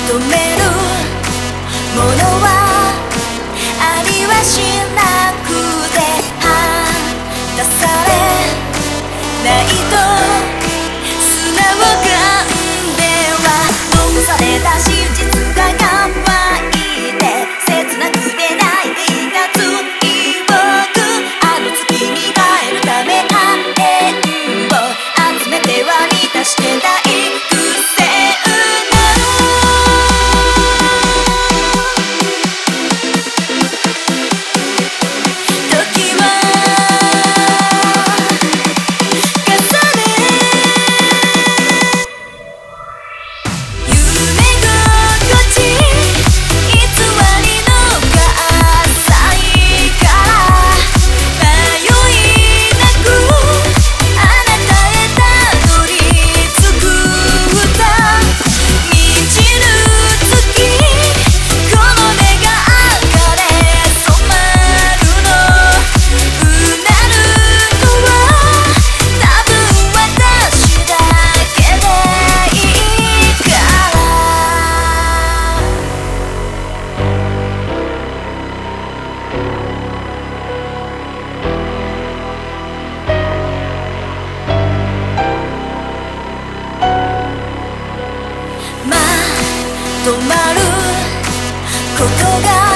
止めるものはありはしなくて出されないと素直感では残された真実が乾いて切なくて泣いていた追憶あの月に帰るため火炎を集めては満たしてたい止まることが